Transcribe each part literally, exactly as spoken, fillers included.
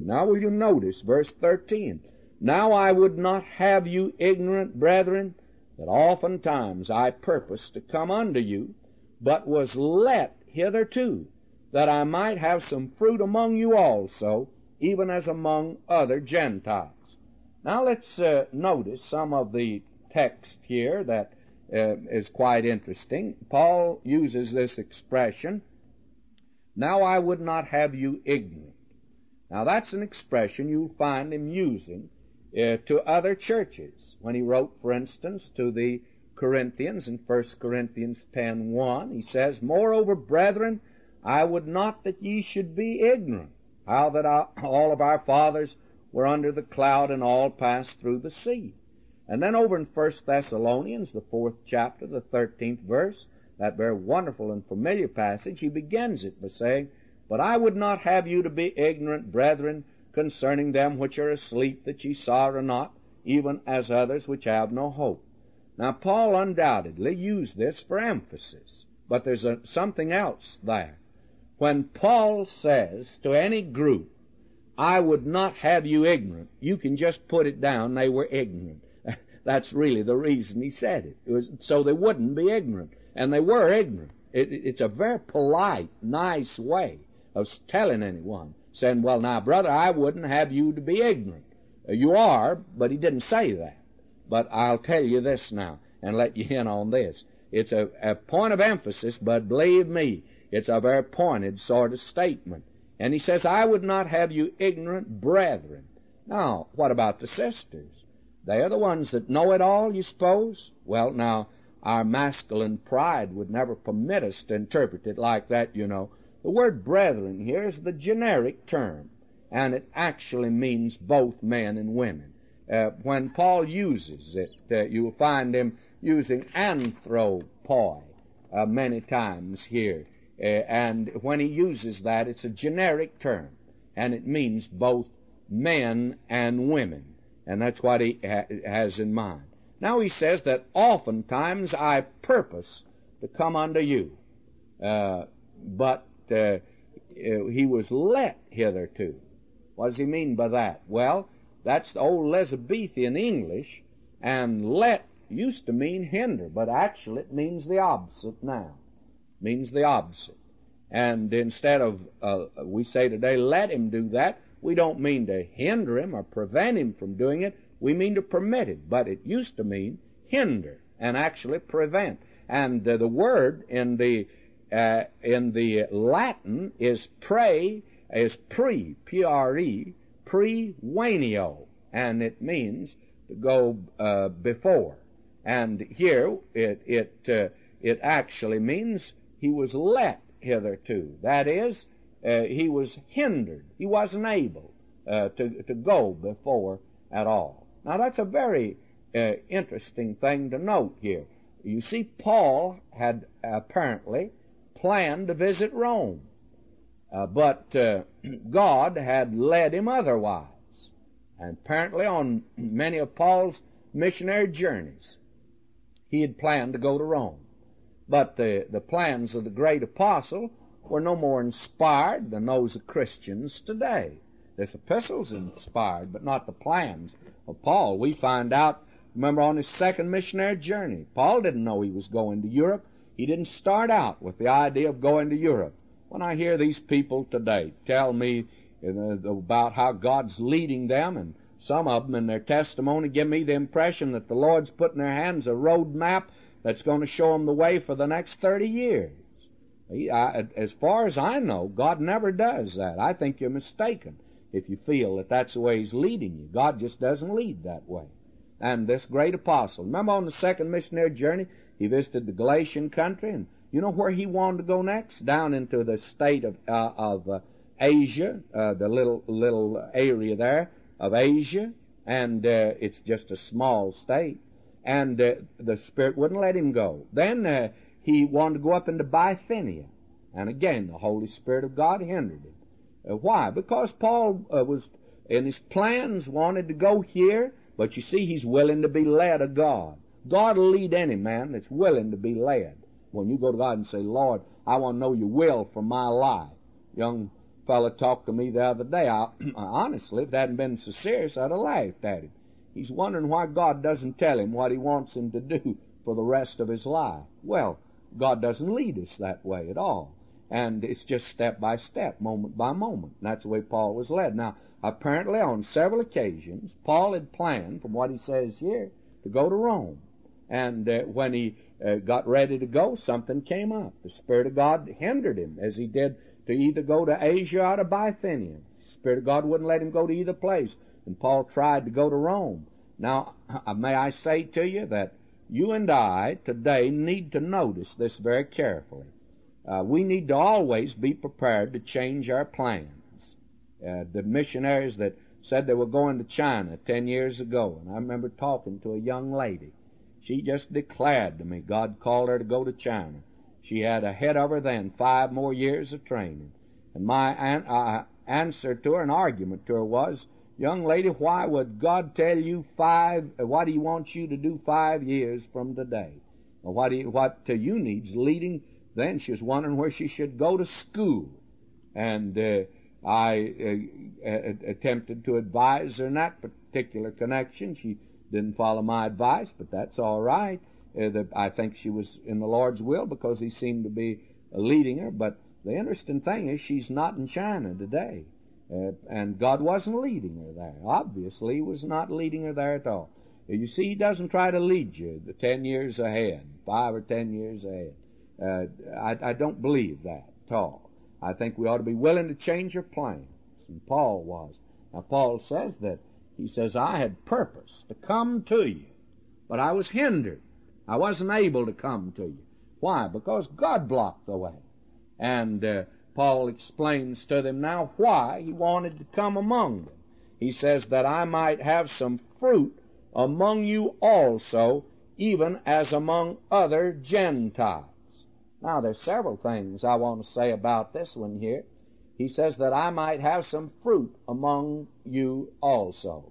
Now will you notice verse thirteen? Now I would not have you ignorant, brethren, that oftentimes I purposed to come unto you, but was let hitherto, that I might have some fruit among you also, even as among other Gentiles. Now let's uh, notice some of the text here that uh, is quite interesting. Paul uses this expression, now I would not have you ignorant. Now that's an expression you'll find him using uh, to other churches. When he wrote, for instance, to the Corinthians in First Corinthians ten one, he says, moreover, brethren, I would not that ye should be ignorant, how that our, all of our fathers were under the cloud and all passed through the sea. And then over in First Thessalonians, the fourth chapter, the thirteenth verse, that very wonderful and familiar passage, he begins it by saying, but I would not have you to be ignorant, brethren, concerning them which are asleep, that ye sorrow not, even as others which have no hope. Now, Paul undoubtedly used this for emphasis, but there's a, something else there. When Paul says to any group, I would not have you ignorant, you can just put it down, they were ignorant. That's really the reason he said it. It was so they wouldn't be ignorant. And they were ignorant. It, it's a very polite, nice way of telling anyone, saying, well, now, brother, I wouldn't have you to be ignorant. You are, but he didn't say that. But I'll tell you this now, and let you in on this. It's a, a point of emphasis, but believe me, it's a very pointed sort of statement. And he says, I would not have you ignorant, brethren. Now, what about the sisters? They are the ones that know it all, you suppose? Well, now, our masculine pride would never permit us to interpret it like that, you know. The word brethren here is the generic term, and it actually means both men and women. Uh, when Paul uses it, uh, you'll find him using anthropoi uh, many times here. Uh, and when he uses that, it's a generic term, and it means both men and women. And that's what he ha- has in mind. Now he says that oftentimes I purpose to come unto you, uh, but uh, he was let hitherto. What does he mean by that? Well, that's the old Elizabethan English, and let used to mean hinder, but actually it means the opposite now. It means the opposite. And instead of, uh, we say today, let him do that, we don't mean to hinder him or prevent him from doing it. We mean to permit it. But it used to mean hinder and actually prevent. And uh, the word in the uh, in the Latin is pre, is pre, P R E, pre-venio, and it means to go uh, before. And here it it uh, it actually means he was let hitherto. That is, Uh, he was hindered. He wasn't able uh, to, to go before at all. Now, that's a very uh, interesting thing to note here. You see, Paul had apparently planned to visit Rome, uh, but uh, God had led him otherwise. And apparently on many of Paul's missionary journeys, he had planned to go to Rome. But the, the plans of the great apostle were no more inspired than those of Christians today. This epistle's inspired, but not the plans of Paul. We find out, remember, on his second missionary journey, Paul didn't know he was going to Europe. He didn't start out with the idea of going to Europe. When I hear these people today tell me uh, about how God's leading them, and some of them in their testimony give me the impression that the Lord's put in their hands a road map that's going to show them the way for the next thirty years. He, I, as far as I know, God never does that. I think you're mistaken if you feel that that's the way He's leading you. God just doesn't lead that way. And this great apostle, remember on the second missionary journey, he visited the Galatian country, and you know where he wanted to go next? Down into the state of uh, of uh, Asia, uh, the little little area there of Asia, and uh, it's just a small state. And uh, the Spirit wouldn't let him go. Then uh, he wanted to go up into Bithynia. And again, the Holy Spirit of God hindered him. Uh, why? Because Paul uh, was, in his plans, wanted to go here, but you see, he's willing to be led of God. God will lead any man that's willing to be led. When you go to God and say, Lord, I want to know your will for my life. Young fellow talked to me the other day. I, honestly, if it hadn't been so serious, I'd have laughed at him. He's wondering why God doesn't tell him what He wants him to do for the rest of his life. Well, God doesn't lead us that way at all. And it's just step by step, moment by moment. And that's the way Paul was led. Now, apparently on several occasions, Paul had planned, from what he says here, to go to Rome. And uh, when he uh, got ready to go, something came up. The Spirit of God hindered him, as He did to either go to Asia or to Bithynia. The Spirit of God wouldn't let him go to either place. And Paul tried to go to Rome. Now, may I say to you that you and I today need to notice this very carefully. Uh, we need to always be prepared to change our plans. Uh, the missionaries that said they were going to China ten years ago, and I remember talking to a young lady. She just declared to me God called her to go to China. She had ahead of her then five more years of training. And my an- uh, answer to her, an argument to her was, young lady, why would God tell you five, uh, what He wants you to do five years from today? Well, what, he, what to you needs leading. Then she was wondering where she should go to school. And uh, I uh, uh, attempted to advise her in that particular connection. She didn't follow my advice, but that's all right. Uh, the, I think she was in the Lord's will because He seemed to be uh, leading her. But the interesting thing is she's not in China today. Uh, and God wasn't leading her there. Obviously, He was not leading her there at all. You see, He doesn't try to lead you the ten years ahead, five or ten years ahead. Uh, I, I don't believe that at all. I think we ought to be willing to change our plans. And Paul was. Now, Paul says that, he says, I had purpose to come to you, but I was hindered. I wasn't able to come to you. Why? Because God blocked the way. And uh, Paul explains to them now why he wanted to come among them. He says that I might have some fruit among you also, even as among other Gentiles. Now, there's several things I want to say about this one here. He says that I might have some fruit among you also.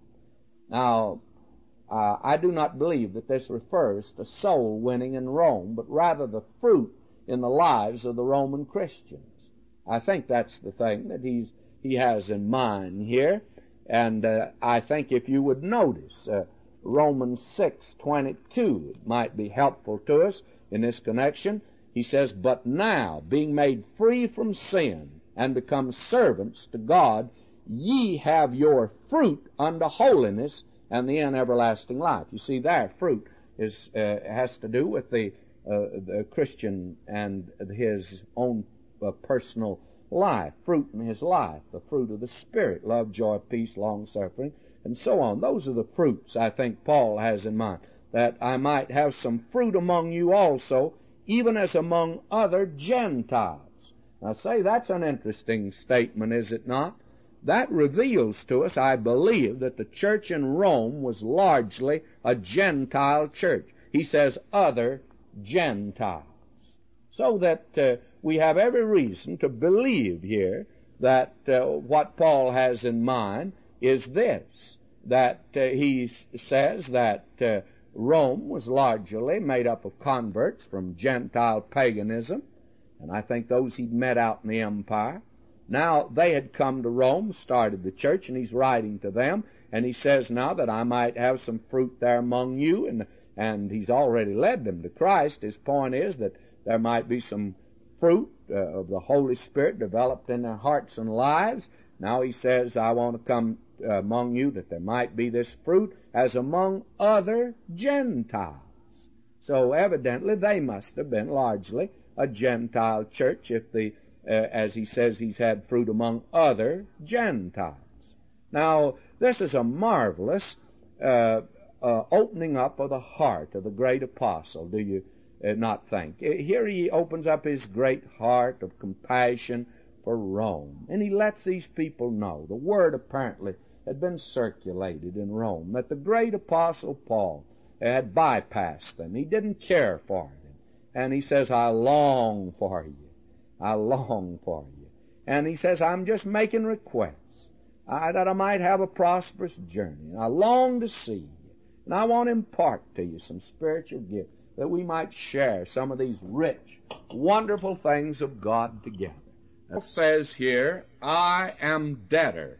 Now, uh, I do not believe that this refers to soul winning in Rome, but rather the fruit in the lives of the Roman Christians. I think that's the thing that he's he has in mind here. And uh, I think if you would notice uh, Romans six twenty-two, it might be helpful to us in this connection. He says, but now, being made free from sin and become servants to God, ye have your fruit unto holiness and the end everlasting life. You see there, fruit is uh, has to do with the, uh, the Christian and his own uh, personal life, fruit in his life, the fruit of the Spirit, love, joy, peace, long-suffering, and so on. Those are the fruits I think Paul has in mind, that I might have some fruit among you also, even as among other Gentiles. Now, say, that's an interesting statement, is it not? That reveals to us, I believe, that the church in Rome was largely a Gentile church. He says other Gentiles. So that uh, we have every reason to believe here that uh, what Paul has in mind is this, that uh, he says that uh, Rome was largely made up of converts from Gentile paganism, and I think those he'd met out in the empire. Now, they had come to Rome, started the church, and he's writing to them, and he says now that I might have some fruit there among you, and, and he's already led them to Christ. His point is that there might be some fruit uh, of the Holy Spirit developed in their hearts and lives. Now he says, I want to come uh, among you that there might be this fruit as among other Gentiles. So evidently they must have been largely a Gentile church if the, uh, as he says, he's had fruit among other Gentiles. Now, this is a marvelous uh, uh, opening up of the heart of the great apostle, do you uh, not think? Here he opens up his great heart of compassion for Rome, and he lets these people know. The word apparently had been circulated in Rome that the great apostle Paul had bypassed them. He didn't care for them. And he says, I long for you. I long for you. And he says, I'm just making requests I, that I might have a prosperous journey. And I long to see you. And I want to impart to you some spiritual gifts that we might share some of these rich, wonderful things of God together. It says here, I am debtor,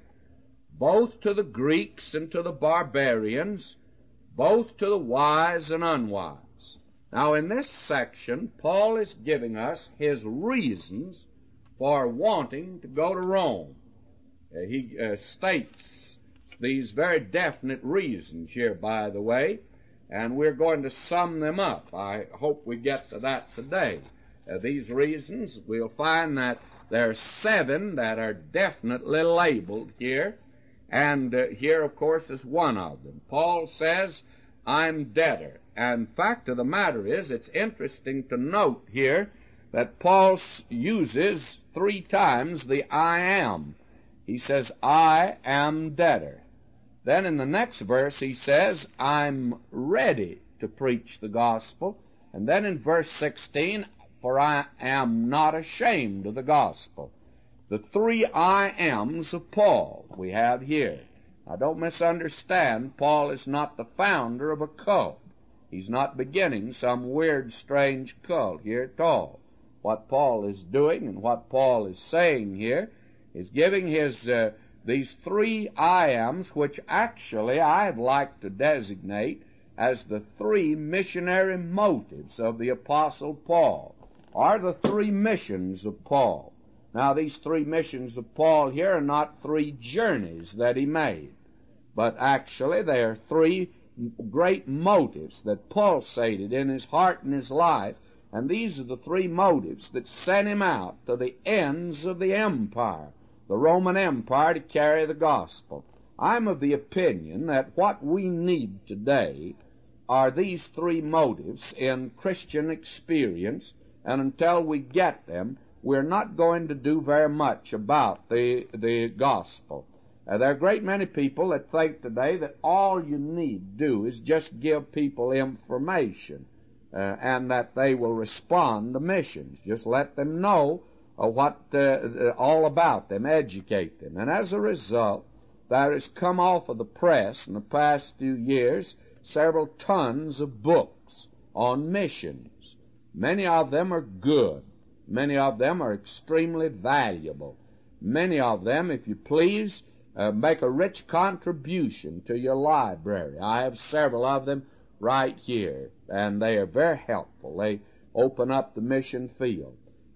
both to the Greeks and to the barbarians, both to the wise and unwise. Now, in this section, Paul is giving us his reasons for wanting to go to Rome. Uh, he uh, states these very definite reasons here, by the way, and we're going to sum them up. I hope we get to that today. Uh, these reasons, we'll find that there are seven that are definitely labeled here, and uh, here, of course, is one of them. Paul says, I'm debtor. And fact of the matter is, it's interesting to note here that Paul uses three times the I am. He says, I am debtor. Then in the next verse he says, I'm ready to preach the gospel. And then in verse sixteen, for I am not ashamed of the gospel. The three I ams of Paul we have here. Now don't misunderstand, Paul is not the founder of a cult. He's not beginning some weird, strange cult here at all. What Paul is doing and what Paul is saying here is giving his uh, these three I ams, which actually I'd like to designate as the three missionary motives of the Apostle Paul, or the three missions of Paul. Now, these three missions of Paul here are not three journeys that he made, but actually they are three great motives that pulsated in his heart and his life, and these are the three motives that sent him out to the ends of the empire, the Roman Empire, to carry the gospel. I'm of the opinion that what we need today are these three motives in Christian experience, and until we get them, we're not going to do very much about the, the gospel. Uh, there are a great many people that think today that all you need do is just give people information, uh, and that they will respond to missions. Just let them know uh, what uh, uh, all about them, educate them. And as a result, there has come off of the press in the past few years several tons of books on missions. Many of them are good. Many of them are extremely valuable. Many of them, if you please, uh, make a rich contribution to your library. I have several of them right here, and they are very helpful. They open up the mission field.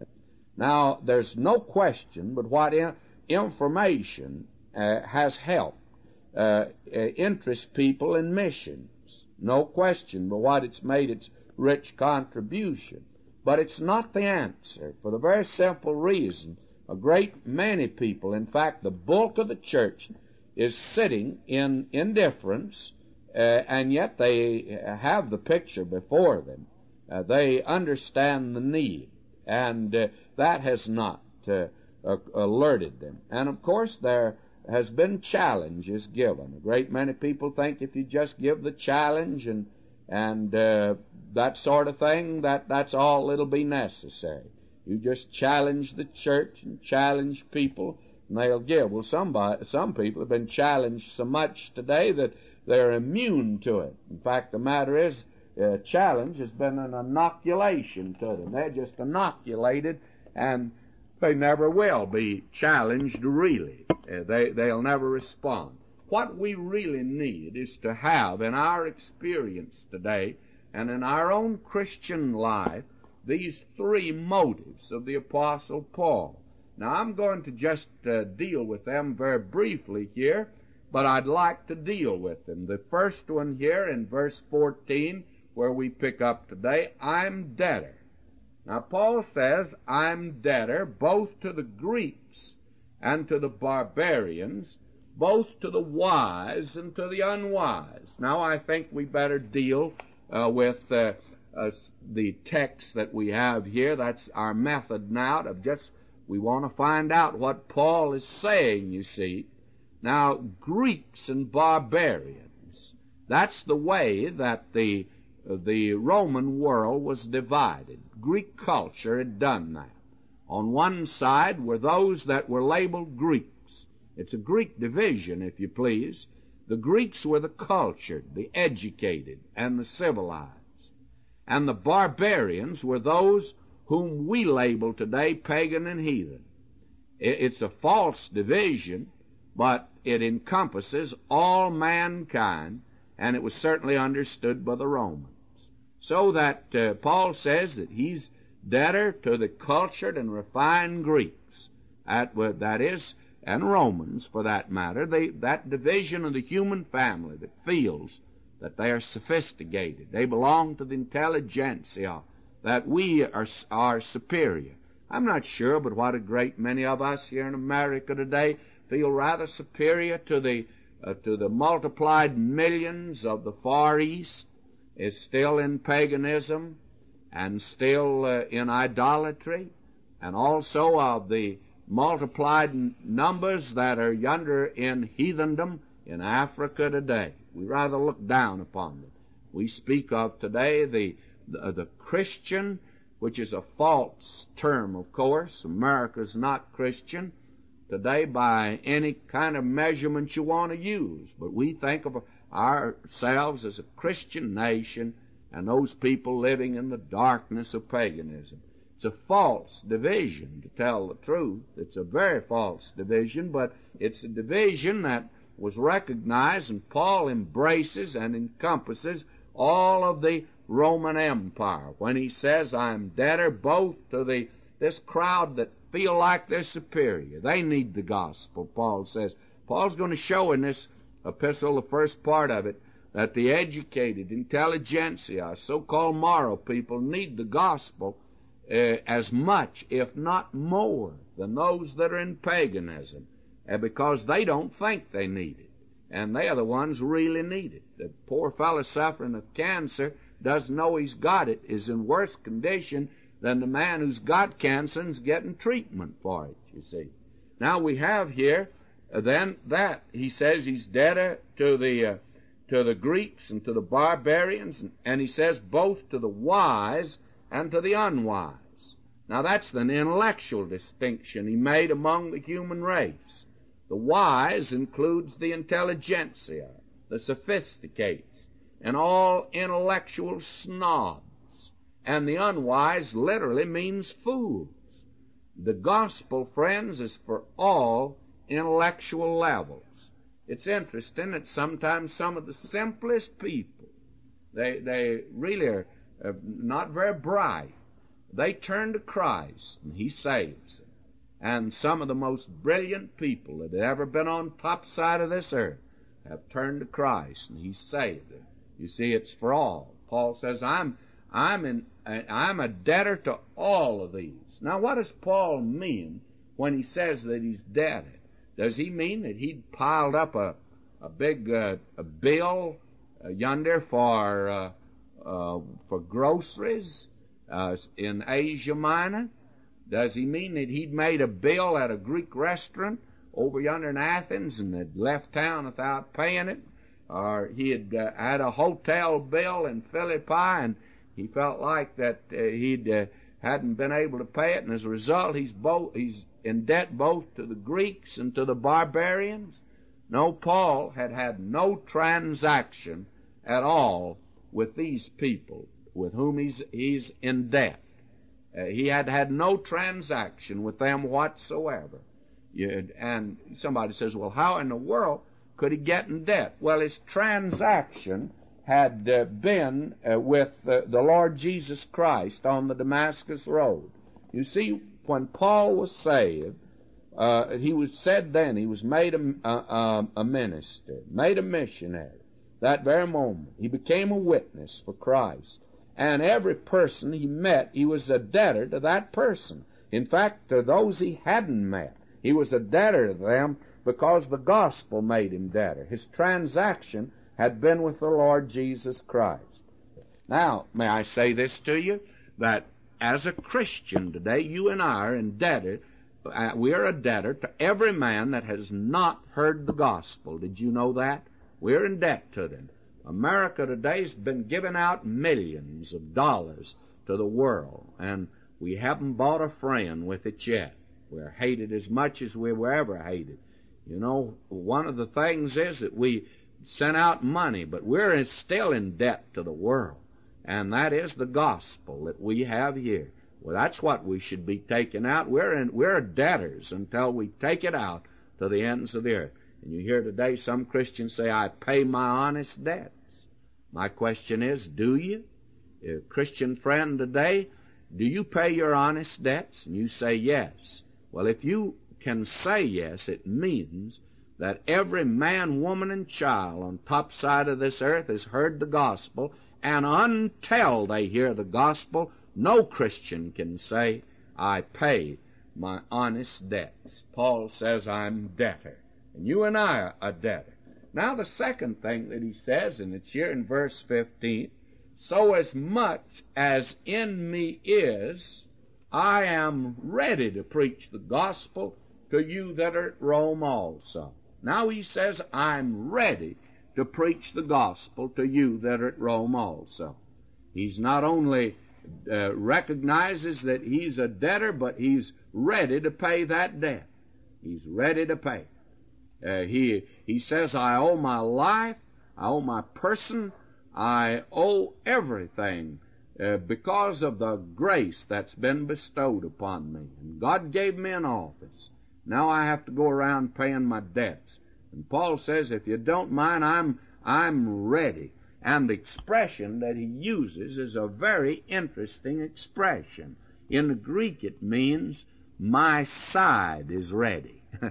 Now, there's no question but what in- information uh, has helped uh, interest people in missions. No question but what it's made its rich contribution. But it's not the answer, for the very simple reason a great many people, in fact, the bulk of the church, is sitting in indifference, uh, and yet they have the picture before them. Uh, they understand the need, and uh, that has not uh, uh, alerted them. And, of course, there has been challenges given. A great many people think if you just give the challenge and and uh, that sort of thing, that that's all that'll be necessary. You just challenge the church and challenge people, and they'll give. Well, somebody, some people have been challenged so much today that they're immune to it. In fact, the matter is, uh, challenge has been an inoculation to them. They're just inoculated, and they never will be challenged really. Uh, they, they'll never respond. What we really need is to have in our experience today and in our own Christian life these three motives of the Apostle Paul. Now, I'm going to just uh, deal with them very briefly here, but I'd like to deal with them. The first one here in verse fourteen, where we pick up today, I'm debtor. Now, Paul says, I'm debtor both to the Greeks and to the barbarians, both to the wise and to the unwise. Now, I think we better deal uh, with uh, uh, the text that we have here. That's our method now of just, we want to find out what Paul is saying, you see. Now, Greeks and barbarians, that's the way that the, uh, the Roman world was divided. Greek culture had done that. On one side were those that were labeled Greeks. It's a Greek division, if you please. The Greeks were the cultured, the educated, and the civilized. And the barbarians were those whom we label today pagan and heathen. It's a false division, but it encompasses all mankind, and it was certainly understood by the Romans. So that uh, Paul says that he's debtor to the cultured and refined Greeks, that, that is, and Romans for that matter, they, that division of the human family that feels that they are sophisticated, they belong to the intelligentsia, that we are, are superior. I'm not sure, but what a great many of us here in America today feel rather superior to the uh, to the multiplied millions of the Far East, is still in paganism and still uh, in idolatry, and also of the multiplied numbers that are yonder in heathendom in Africa today. We rather look down upon them. We speak of today the the, the Christian, which is a false term, of course. America's not Christian today by any kind of measurement you want to use, but we think of ourselves as a Christian nation and those people living in the darkness of paganism. It's a false division, to tell the truth. It's a very false division, but it's a division that was recognized, and Paul embraces and encompasses all of the Roman Empire when he says, I'm debtor both to the this crowd that feel like they're superior. They need the gospel, Paul says. Paul's going to show in this epistle, the first part of it, that the educated, intelligentsia, so-called moral people, need the gospel uh, as much, if not more, than those that are in paganism, uh, because they don't think they need it, and they are the ones who really need it. The poor fellow suffering of cancer doesn't know he's got it, is in worse condition than the man who's got cancer and's getting treatment for it, you see. Now we have here, uh, then, that he says he's debtor to the uh, to the Greeks and to the barbarians, and, and he says both to the wise and to the unwise. Now that's an intellectual distinction he made among the human race. The wise includes the intelligentsia, the sophisticates, and all intellectual snobs. And the unwise literally means fools. The gospel, friends, is for all intellectual levels. It's interesting that sometimes some of the simplest people, they they really are uh, not very bright. They turn to Christ, and He saves them. And some of the most brilliant people that have ever been on top side of this earth have turned to Christ, and He saved them. You see, it's for all. Paul says, I'm I'm in I'm a debtor to all of these. Now, what does Paul mean when he says that he's debtor? Does he mean that he'd piled up a a big uh, a bill uh, yonder for uh, uh, for groceries uh, in Asia Minor? Does he mean that he'd made a bill at a Greek restaurant over yonder in Athens and had left town without paying it? Or he had uh, had a hotel bill in Philippi and he felt like that uh, he'd uh, hadn't been able to pay it, and as a result he's both he's in debt both to the Greeks and to the barbarians? No, Paul had had no transaction at all with these people with whom he's he's in debt. Uh, he had had no transaction with them whatsoever. You, and somebody says, well, how in the world could he get in debt? Well, his transaction had uh, been uh, with uh, the Lord Jesus Christ on the Damascus Road. You see, when Paul was saved, uh, he was said then he was made a, a, a minister, made a missionary. That very moment, he became a witness for Christ. And every person he met, he was a debtor to that person. In fact, to those he hadn't met, he was a debtor to them because the gospel made him debtor. His transaction had been with the Lord Jesus Christ. Now, may I say this to you, that as a Christian today, you and I are indebted, uh, we are a debtor to every man that has not heard the gospel. Did you know that? We're in debt to them. America today has been giving out millions of dollars to the world, and we haven't bought a friend with it yet. We're hated as much as we were ever hated. You know, one of the things is that we sent out money, but we're still in debt to the world, and that is the gospel that we have here. Well, that's what we should be taking out. We're in, we're debtors until we take it out to the ends of the earth. And you hear today some Christians say, I pay my honest debts. My question is, do you? A Christian friend today, do you pay your honest debts? And you say yes. Well, if you can say yes, it means that every man, woman, and child on top side of this earth has heard the gospel, and until they hear the gospel, no Christian can say, I pay my honest debts. Paul says, I'm debtor. And you and I are a debtor. Now the second thing that he says, and it's here in verse fifteen, so as much as in me is, I am ready to preach the gospel to you that are at Rome also. Now he says, I'm ready to preach the gospel to you that are at Rome also. He's not only uh, recognizes that he's a debtor, but he's ready to pay that debt. He's ready to pay. Uh, he, he says, I owe my life, I owe my person, I owe everything uh, because of the grace that's been bestowed upon me. And God gave me an office. Now I have to go around paying my debts. And Paul says, if you don't mind, I'm, I'm ready. And the expression that he uses is a very interesting expression. In the Greek it means, my side is ready. uh,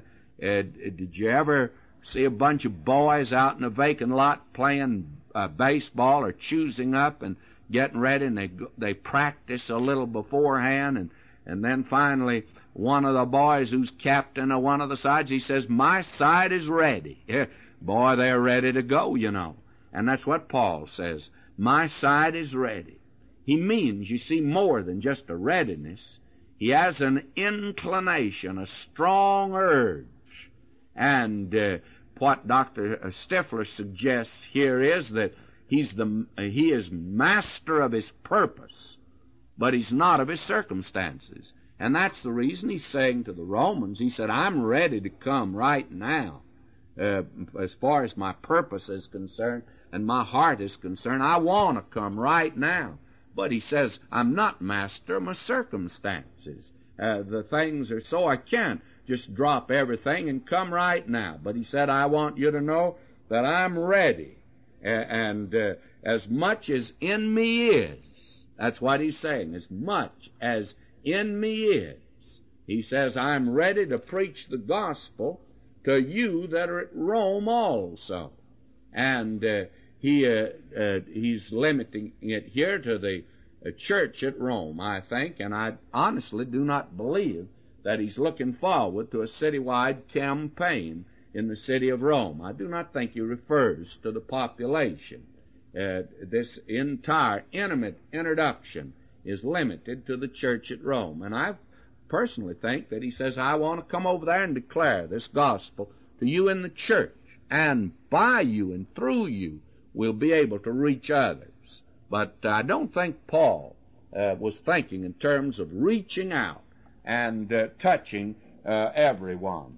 did you ever see a bunch of boys out in a vacant lot playing uh, baseball or choosing up and getting ready, and they they practice a little beforehand, and, and then finally one of the boys who's captain of one of the sides, he says, my side is ready. Boy, they're ready to go, you know. And that's what Paul says. My side is ready. He means, you see, more than just a readiness. He has an inclination, a strong urge. And uh, what Doctor Stifler suggests here is that he's the uh, he is master of his purpose, but he's not of his circumstances. And that's the reason he's saying to the Romans, he said, I'm ready to come right now. Uh, as far as my purpose is concerned and my heart is concerned, I want to come right now. But he says, I'm not master of my circumstances. Uh, the things are so I can't just drop everything and come right now. But he said, I want you to know that I'm ready. Uh, and uh, as much as in me is, that's what he's saying, as much as in me is, he says, I'm ready to preach the gospel to you that are at Rome also. And uh, he uh, uh, he's limiting it here to the uh, church at Rome, I think, and I honestly do not believe that he's looking forward to a citywide campaign in the city of Rome. I do not think he refers to the population. Uh, this entire intimate introduction is limited to the church at Rome. And I personally think that he says, I want to come over there and declare this gospel to you in the church, and by you and through you we'll be able to reach others. But I don't think Paul uh, was thinking in terms of reaching out and uh, touching uh, everyone.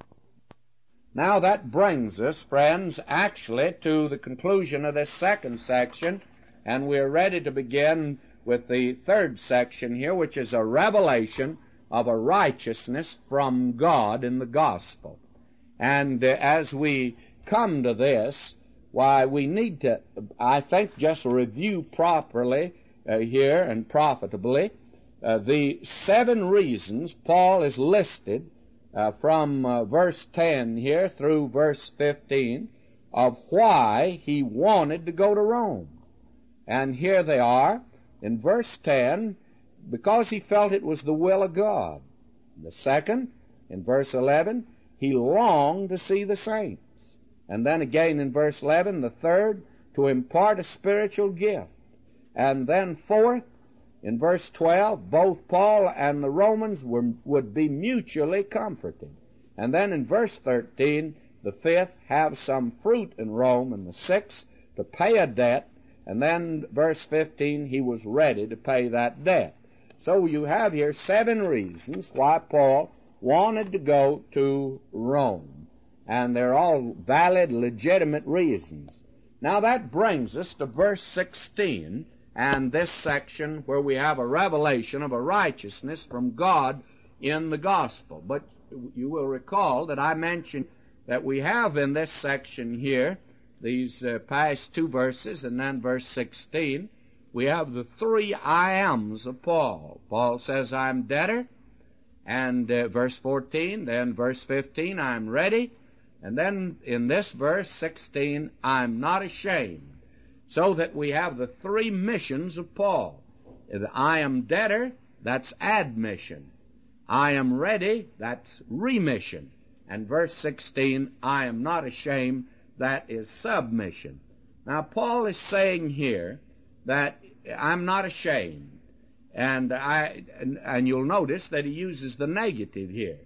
Now that brings us, friends, actually to the conclusion of this second section, and we're ready to begin with the third section here, which is a revelation of a righteousness from God in the gospel. And uh, as we come to this, why, we need to, I think, just review properly uh, here and profitably uh, the seven reasons Paul has listed uh, from uh, verse ten here through verse fifteen of why he wanted to go to Rome. And here they are. In verse ten, because he felt it was the will of God. The second, in verse eleven, he longed to see the saints. And then again in verse eleven, the third, to impart a spiritual gift. And then fourth, in verse twelve, both Paul and the Romans were, would be mutually comforted. And then in verse thirteen, the fifth, have some fruit in Rome. And the sixth, to pay a debt. And then verse fifteen, he was ready to pay that debt. So you have here seven reasons why Paul wanted to go to Rome. And they're all valid, legitimate reasons. Now that brings us to verse sixteen, and this section where we have a revelation of a righteousness from God in the gospel. But you will recall that I mentioned that we have in this section here, these uh, past two verses and then verse sixteen, we have the three I ams of Paul. Paul says, I'm debtor, and uh, verse fourteen, then verse fifteen, I'm ready, and then in this verse sixteen, I'm not ashamed. So that we have the three missions of Paul. The I am debtor, that's admission. I am ready, that's remission. And verse sixteen, I am not ashamed, that is submission. Now, Paul is saying here that I'm not ashamed. And I and, and you'll notice that he uses the negative here.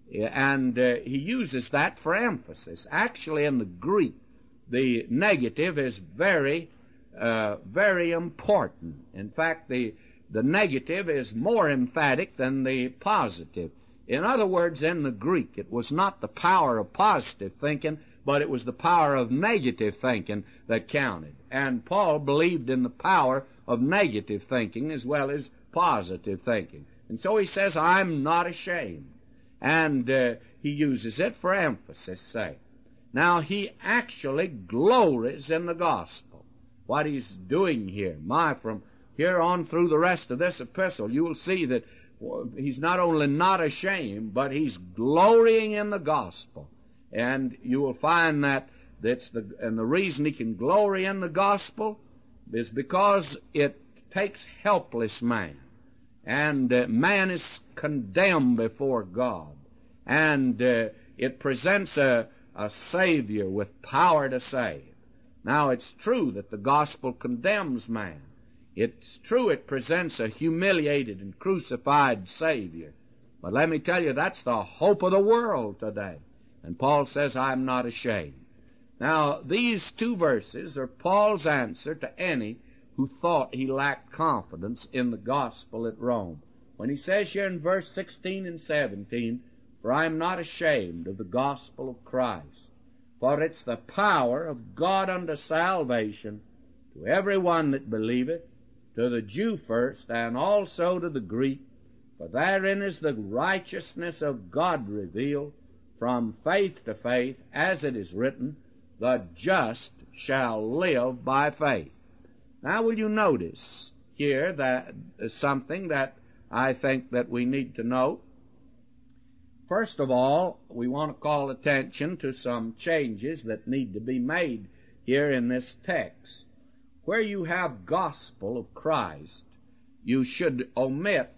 And uh, he uses that for emphasis. Actually, in the Greek, the negative is very, uh, very important. In fact, the, the negative is more emphatic than the positive. In other words, in the Greek, it was not the power of positive thinking, but it was the power of negative thinking that counted. And Paul believed in the power of negative thinking as well as positive thinking. And so he says, I'm not ashamed. And uh, he uses it for emphasis' sake. Now, he actually glories in the gospel. What he's doing here, my, from here on through the rest of this epistle, you will see that he's not only not ashamed, but he's glorying in the gospel. And you will find that that's the, and the reason he can glory in the gospel is because it takes helpless man. And uh, man is condemned before God. And uh, it presents a, a Savior with power to save. Now, it's true that the gospel condemns man. It's true it presents a humiliated and crucified Savior. But let me tell you, that's the hope of the world today. And Paul says, I'm not ashamed. Now, these two verses are Paul's answer to any who thought he lacked confidence in the gospel at Rome. When he says here in verse sixteen and seventeen, for I am not ashamed of the gospel of Christ, for it's the power of God unto salvation to every one that believeth, to the Jew first, and also to the Greek. For therein is the righteousness of God revealed, from faith to faith, as it is written, the just shall live by faith. Now, will you notice here that is something that I think that we need to note? First of all, we want to call attention to some changes that need to be made here in this text. Where you have gospel of Christ, you should omit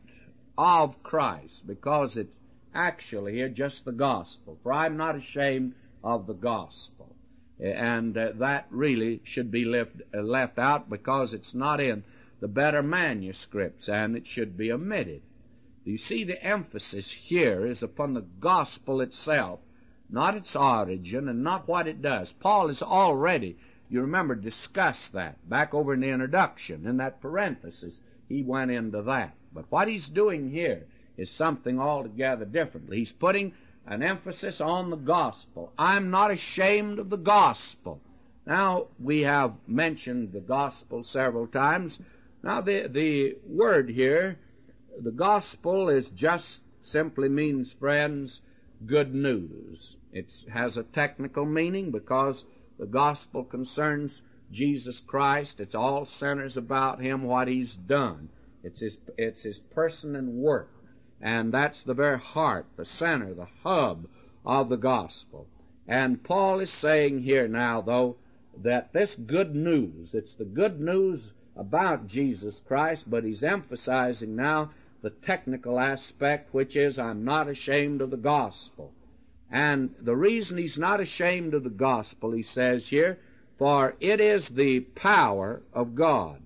of Christ, because it's actually here just the gospel. For I'm not ashamed of the gospel. And uh, that really should be left, uh, left out because it's not in the better manuscripts, and it should be omitted. You see, the emphasis here is upon the gospel itself, not its origin and not what it does. Paul has already, you remember, discussed that back over in the introduction. In that parenthesis, he went into that. But what he's doing here is something altogether different. He's putting an emphasis on the gospel. I'm not ashamed of the gospel. Now, we have mentioned the gospel several times. Now, the, the word here, the gospel, is just simply means, friends, good news. It has a technical meaning because the gospel concerns Jesus Christ. It's all centers about Him, what He's done. It's His, it's His person and work. And that's the very heart, the center, the hub of the gospel. And Paul is saying here now, though, that this good news, it's the good news about Jesus Christ, but he's emphasizing now the technical aspect, which is, I'm not ashamed of the gospel. And the reason he's not ashamed of the gospel, he says here, for it is the power of God.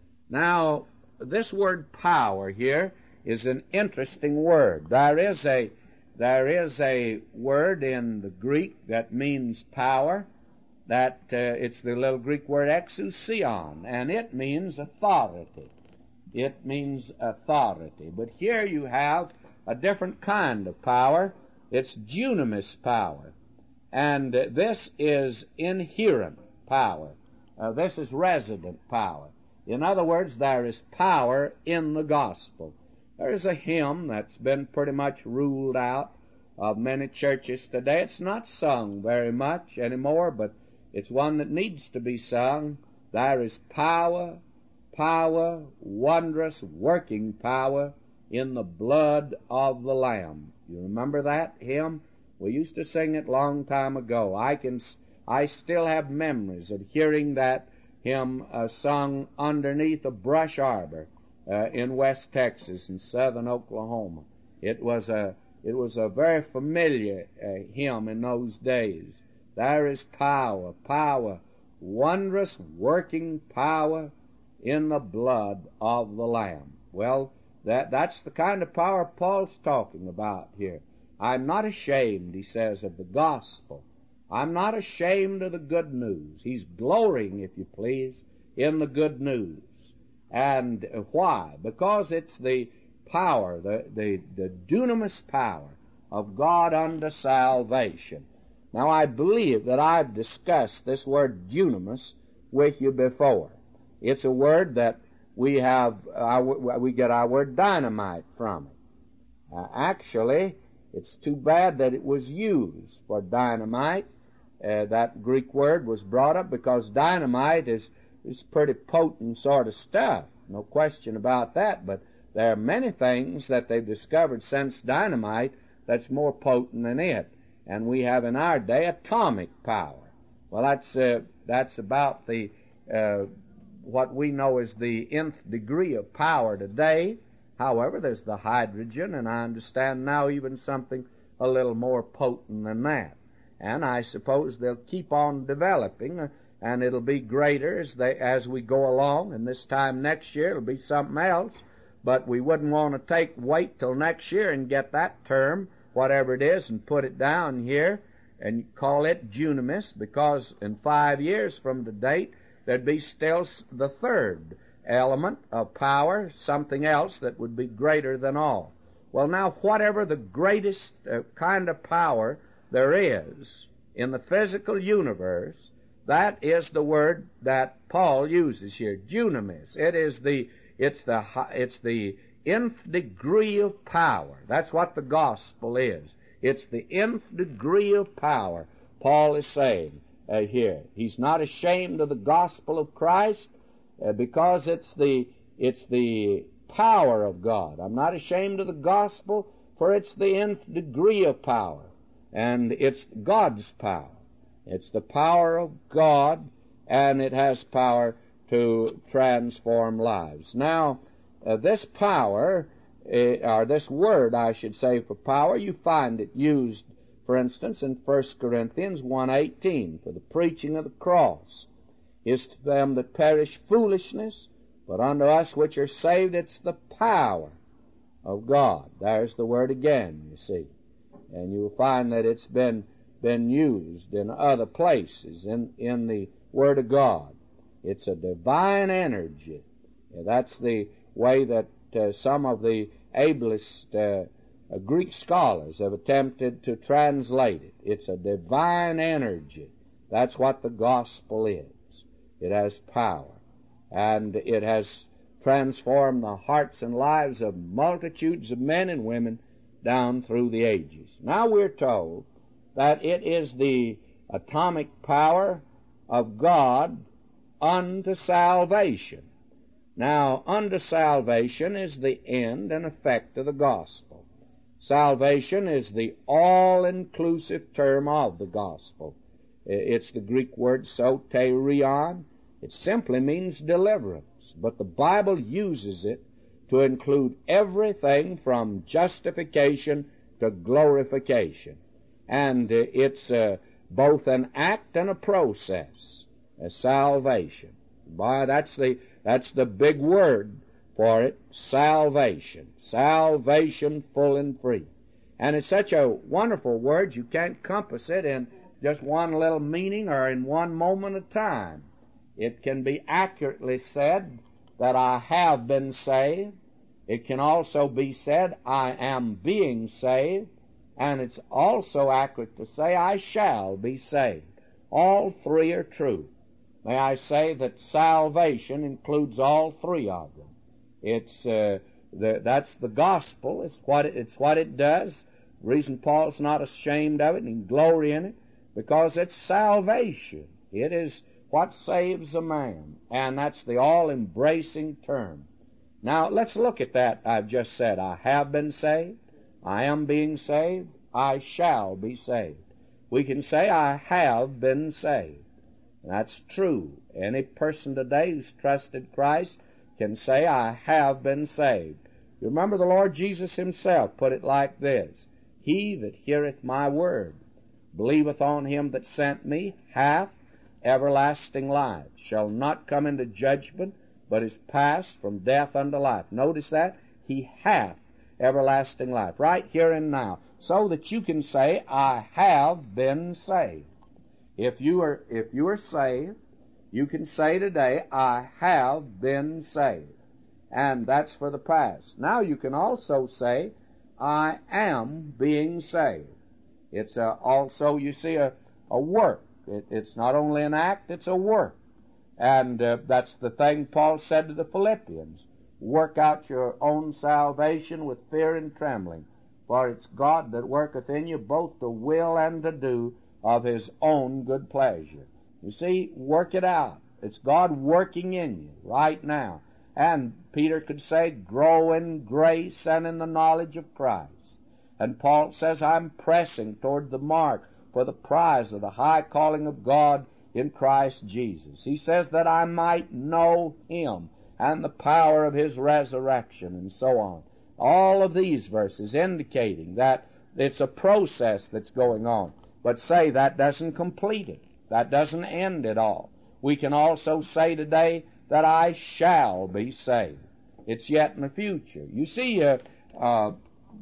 Now, this word power here is an interesting word. There is a there is a word in the Greek that means power. That uh, it's the little Greek word exousion, and it means authority. It means authority. But here you have a different kind of power. It's dunamis power, and uh, this is inherent power. Uh, this is resident power. In other words, there is power in the gospel. There is a hymn that's been pretty much ruled out of many churches today. It's not sung very much anymore, but it's one that needs to be sung. There is power, power, wondrous working power in the blood of the Lamb. You remember that hymn? We used to sing it long time ago. I can, I still have memories of hearing that hymn uh, sung underneath a brush arbor uh, in West Texas and southern Oklahoma. It was a, it was a very familiar uh, hymn in those days. There is power, power, wondrous working power in the blood of the Lamb. Well, that, that's the kind of power Paul's talking about here. I'm not ashamed, he says, of the gospel. I'm not ashamed of the good news. He's glorying, if you please, in the good news. And why? Because it's the power, the, the, the dunamis power of God unto salvation. Now, I believe that I've discussed this word dunamis with you before. It's a word that we have, our, we get our word dynamite from it. Uh, actually, it's too bad that it was used for dynamite. Uh, that Greek word was brought up because dynamite is, is pretty potent sort of stuff. No question about that, but there are many things that they've discovered since dynamite that's more potent than it. And we have in our day atomic power. Well, that's, uh, that's about the, uh, what we know is the nth degree of power today. However, there's the hydrogen, and I understand now even something a little more potent than that. And I suppose they'll keep on developing, uh, and it'll be greater as they as we go along. And this time next year it'll be something else. But we wouldn't want to take wait till next year and get that term, whatever it is, and put it down here and call it dunamis, because in five years from the date there'd be still the third element of power, something else that would be greater than all. Well, now, whatever the greatest uh, kind of power there is in the physical universe, that is the word that Paul uses here, dunamis. It is the, it's the, it's the nth degree of power. That's what the gospel is. It's the nth degree of power, Paul is saying uh, here. He's not ashamed of the gospel of Christ uh, because it's the, it's the power of God. I'm not ashamed of the gospel, for it's the nth degree of power. And it's God's power. It's the power of God, and it has power to transform lives. Now, uh, this power, uh, or this word, I should say, for power, you find it used, for instance, in First Corinthians one eighteen, for the preaching of the cross is to them that perish foolishness, but unto us which are saved it's the power of God. There's the word again, you see. And you'll find that it's been been used in other places in, in the Word of God. It's a divine energy. That's the way that uh, some of the ablest uh, uh, Greek scholars have attempted to translate it. It's a divine energy. That's what the gospel is. It has power. And it has transformed the hearts and lives of multitudes of men and women down through the ages. Now we're told that it is the atomic power of God unto salvation. Now, unto salvation is the end and effect of the gospel. Salvation is the all-inclusive term of the gospel. It's the Greek word soterion. It simply means deliverance, but the Bible uses it to include everything from justification to glorification. And uh, it's uh, both an act and a process, a salvation. Boy, that's the, that's the big word for it, salvation. Salvation full and free. And it's such a wonderful word, you can't compass it in just one little meaning or in one moment of time. It can be accurately said that I have been saved. It can also be said, I am being saved. And it's also accurate to say, I shall be saved. All three are true. May I say that salvation includes all three of them. It's uh, the, that's the gospel. It's what it, it's what it does. The reason Paul's not ashamed of it and he can glory in it, because it's salvation. It is what saves a man, and that's the all-embracing term. Now, let's look at that I've just said. I have been saved. I am being saved. I shall be saved. We can say, I have been saved. That's true. Any person today who's trusted Christ can say, I have been saved. You remember the Lord Jesus himself put it like this: He that heareth my word, believeth on him that sent me, hath everlasting life, shall not come into judgment, but is passed from death unto life. Notice that? He hath everlasting life, right here and now, so that you can say, I have been saved. If you are, if you are saved, you can say today, I have been saved. And that's for the past. Now you can also say, I am being saved. It's a, also, you see, a, a work. It, it's not only an act, it's a work. And uh, that's the thing Paul said to the Philippians. Work out your own salvation with fear and trembling, for it's God that worketh in you both to will and to do of his own good pleasure. You see, work it out. It's God working in you right now. And Peter could say, grow in grace and in the knowledge of Christ. And Paul says, I'm pressing toward the mark for the prize of the high calling of God in Christ Jesus. He says that I might know him and the power of his resurrection, and so on. All of these verses indicating that it's a process that's going on. But say that doesn't complete it. That doesn't end it all. We can also say today that I shall be saved. It's yet in the future. You see, uh, uh,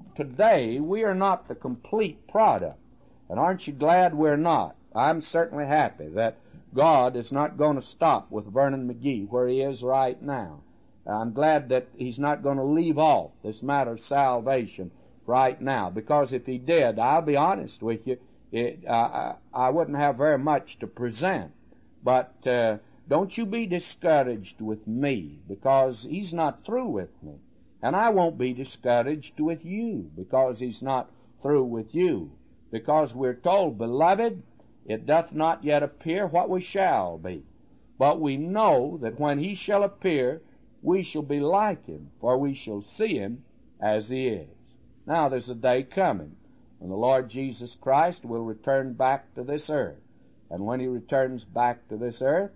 today we are not the complete product. And aren't you glad we're not? I'm certainly happy that God is not going to stop with Vernon McGee where he is right now. I'm glad that he's not going to leave off this matter of salvation right now, because if he did, I'll be honest with you, it, uh, I wouldn't have very much to present. But uh, don't you be discouraged with me, because he's not through with me. And I won't be discouraged with you, because he's not through with you. Because we're told, Beloved, it doth not yet appear what we shall be. But we know that when he shall appear, we shall be like him, for we shall see him as he is. Now there's a day coming when the Lord Jesus Christ will return back to this earth. And when he returns back to this earth,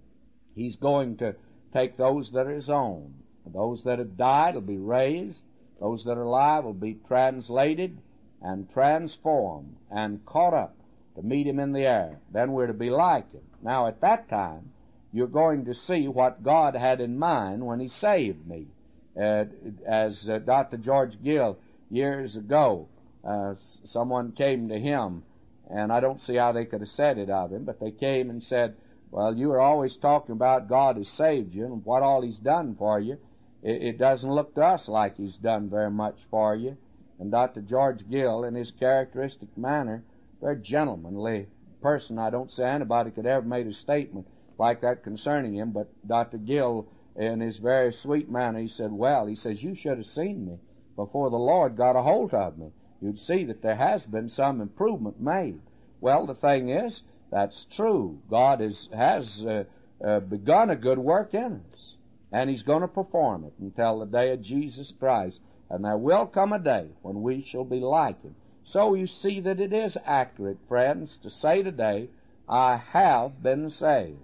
he's going to take those that are his own. Those that have died will be raised. Those that are alive will be translated and transformed and caught up to meet him in the air. Then we're to be like him. Now at that time, you're going to see what God had in mind when he saved me. Uh, as uh, Doctor George Gill, years ago, uh, someone came to him, and I don't see how they could have said it of him, but they came and said, well, you were always talking about God has saved you and what all he's done for you. It, it doesn't look to us like he's done very much for you. And Doctor George Gill, in his characteristic manner, very gentlemanly person. I don't say anybody could ever made a statement like that concerning him, but Doctor Gill, in his very sweet manner, he said, well, he says, you should have seen me before the Lord got a hold of me. You'd see that there has been some improvement made. Well, the thing is, that's true. God is, has uh, uh, begun a good work in us, and he's going to perform it until the day of Jesus Christ. And there will come a day when we shall be like him. So you see that it is accurate, friends, to say today, I have been saved.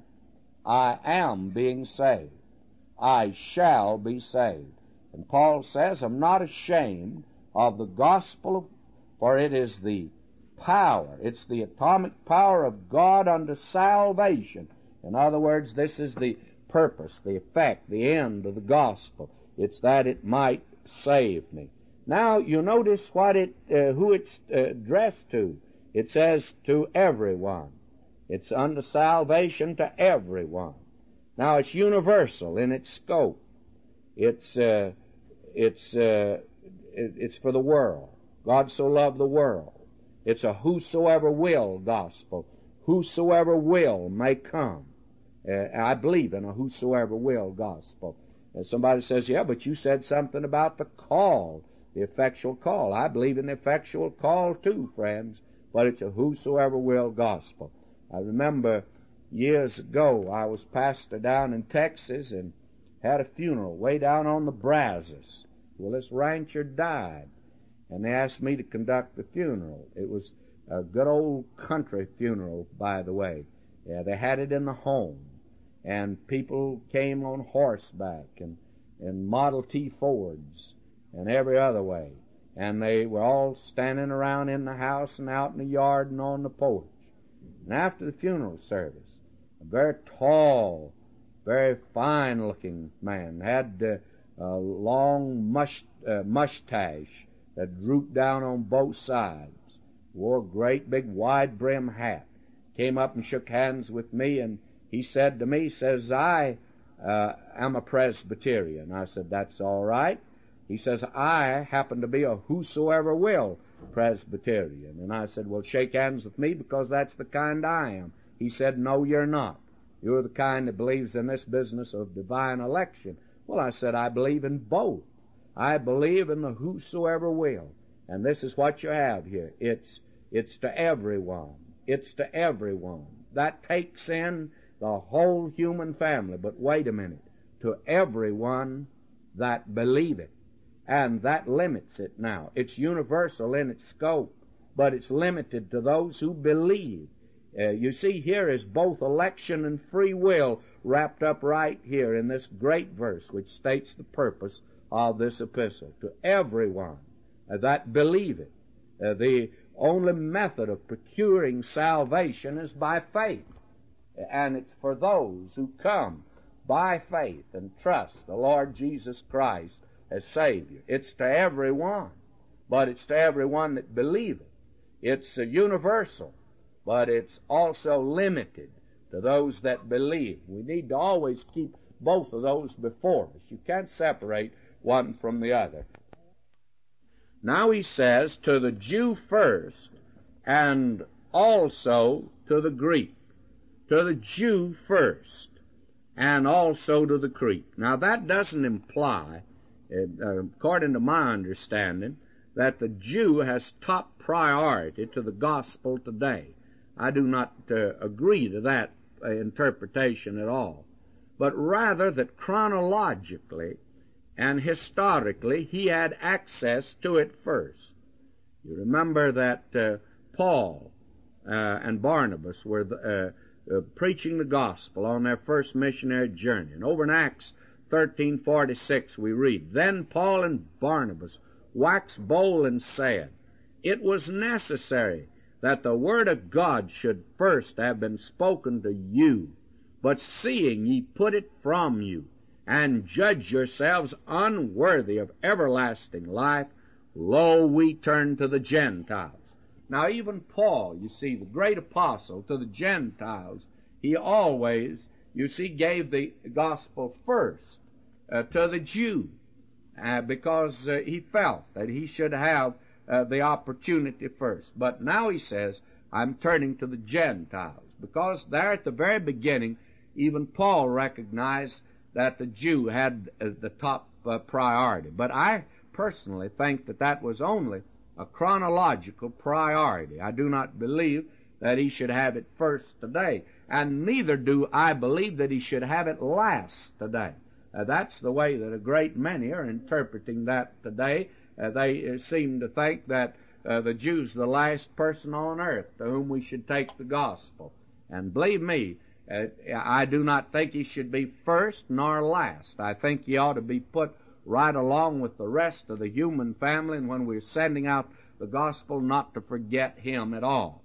I am being saved. I shall be saved. And Paul says, I'm not ashamed of the gospel, for it is the power, it's the atomic power of God unto salvation. In other words, this is the purpose, the effect, the end of the gospel. It's that it might save me. Now, you notice what it, uh, who it's uh, addressed to. It says to everyone. It's unto salvation to everyone. Now, it's universal in its scope. It's uh, it's uh, it, it's for the world. God so loved the world. It's a whosoever will gospel. Whosoever will may come. Uh, I believe in a whosoever will gospel. Uh, somebody says, yeah, but you said something about the call, the effectual call. I believe in the effectual call too, friends, but it's a whosoever will gospel. I remember years ago I was pastor down in Texas and had a funeral way down on the Brazos. Well, this rancher died, and they asked me to conduct the funeral. It was a good old country funeral, by the way. Yeah, they had it in the home, and people came on horseback and, and Model T Fords and every other way. And they were all standing around in the house and out in the yard and on the porch. And after the funeral service, a very tall, very fine-looking man had uh, a long mush, uh, mustache that drooped down on both sides, wore a great big wide-brim hat, came up and shook hands with me, and he said to me, says, I uh, am a Presbyterian. I said, that's all right. He says, I happen to be a whosoever will Presbyterian. And I said, well, shake hands with me because that's the kind I am. He said, no, you're not. You're the kind that believes in this business of divine election. Well, I said, I believe in both. I believe in the whosoever will. And this is what you have here. It's, it's to everyone. It's to everyone. That takes in the whole human family. But wait a minute. To everyone that believeth. And that limits it now. It's universal in its scope, but it's limited to those who believe. Uh, you see, here is both election and free will wrapped up right here in this great verse, which states the purpose of this epistle. To everyone uh, that believeth. Uh, the only method of procuring salvation is by faith. And it's for those who come by faith and trust the Lord Jesus Christ as Savior. It's to everyone, but it's to everyone that believeth. It's uh, universal, but it's also limited to those that believe. We need to always keep both of those before us. You can't separate one from the other. Now he says, to the Jew first, and also to the Greek. To the Jew first, and also to the Greek. Now that doesn't imply, Uh, according to my understanding, that the Jew has top priority to the gospel today. I do not uh, agree to that uh, interpretation at all, but rather that chronologically and historically he had access to it first. You remember that uh, Paul uh, and Barnabas were the, uh, uh, preaching the gospel on their first missionary journey, and over in Acts thirteen forty-six we read, Then Paul and Barnabas waxed bold and said, It was necessary that the word of God should first have been spoken to you, but seeing ye put it from you, and judge yourselves unworthy of everlasting life, lo, we turn to the Gentiles. Now even Paul, you see, the great apostle to the Gentiles, he always, you see, gave the gospel first Uh, to the Jew, uh, because uh, he felt that he should have uh, the opportunity first. But now he says, I'm turning to the Gentiles, because there at the very beginning, even Paul recognized that the Jew had uh, the top uh, priority. But I personally think that that was only a chronological priority. I do not believe that he should have it first today, and neither do I believe that he should have it last today. Uh, that's the way that a great many are interpreting that today. Uh, they uh, seem to think that uh, the Jew's the last person on earth to whom we should take the gospel. And believe me, uh, I do not think he should be first nor last. I think he ought to be put right along with the rest of the human family, and when we're sending out the gospel, not to forget him at all.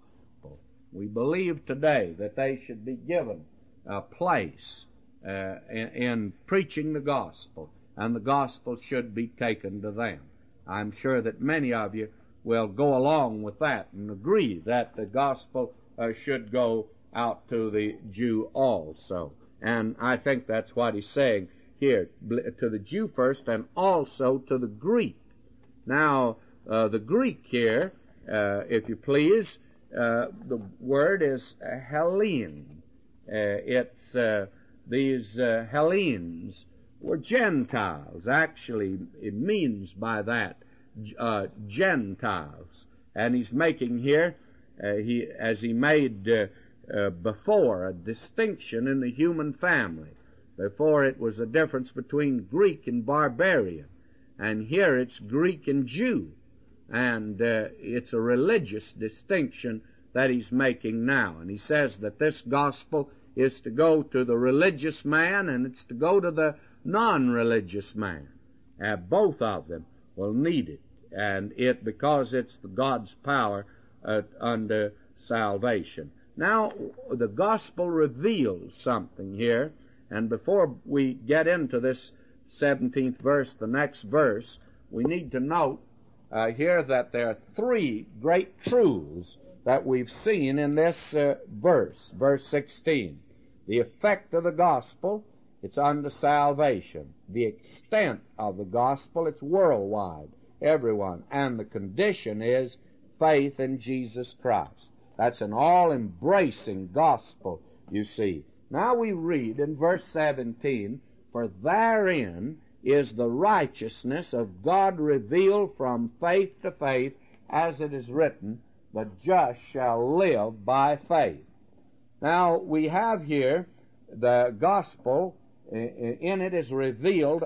We believe today that they should be given a place Uh, in, in preaching the gospel, and the gospel should be taken to them. I'm sure that many of you will go along with that and agree that the gospel uh, should go out to the Jew also. And I think that's what he's saying here, to the Jew first and also to the Greek. Now, uh, the Greek here, uh, if you please, uh, the word is Hellene. Uh, it's uh, these uh, Hellenes were Gentiles. Actually, it means by that uh, Gentiles. And he's making here, uh, he as he made uh, uh, before, a distinction in the human family. Before it was a difference between Greek and barbarian. And here it's Greek and Jew. And uh, it's a religious distinction that he's making now. And he says that this gospel is to go to the religious man and it's to go to the non-religious man. Uh, both of them will need it. And it, because it's the God's power uh, unto salvation. Now, the gospel reveals something here. And before we get into this seventeenth verse, the next verse, we need to note uh, here that there are three great truths that we've seen in this uh, verse, verse sixteen. The effect of the gospel, it's unto salvation. The extent of the gospel, it's worldwide, everyone. And the condition is faith in Jesus Christ. That's an all-embracing gospel, you see. Now we read in verse seventeen, for therein is the righteousness of God revealed from faith to faith, as it is written, the just shall live by faith. Now we have here the gospel, in it is revealed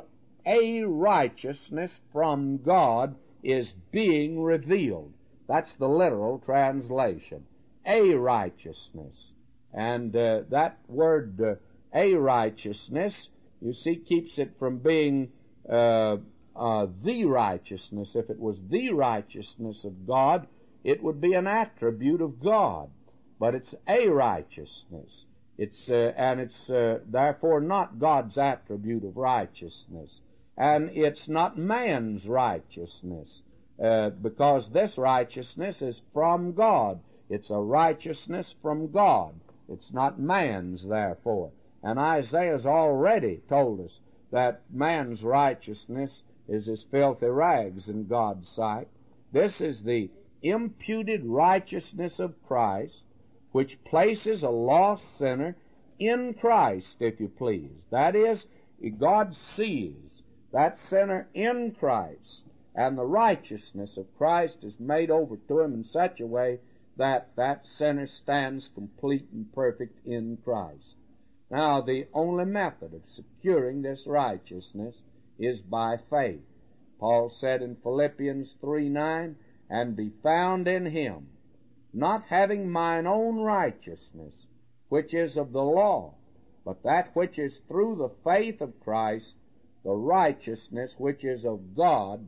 a righteousness from God is being revealed. That's the literal translation. A righteousness. And uh, that word, uh, a righteousness, you see, keeps it from being uh, uh, the righteousness. If it was the righteousness of God, it would be an attribute of God. But it's a righteousness. It's uh, and it's uh, therefore not God's attribute of righteousness. And it's not man's righteousness, uh, because this righteousness is from God. It's a righteousness from God. It's not man's, therefore. And Isaiah's already told us that man's righteousness is as filthy rags in God's sight. This is the imputed righteousness of Christ, which places a lost sinner in Christ, if you please. That is, God sees that sinner in Christ, and the righteousness of Christ is made over to him in such a way that that sinner stands complete and perfect in Christ. Now, the only method of securing this righteousness is by faith. Paul said in Philippians three nine, and be found in him, not having mine own righteousness, which is of the law, but that which is through the faith of Christ, the righteousness which is of God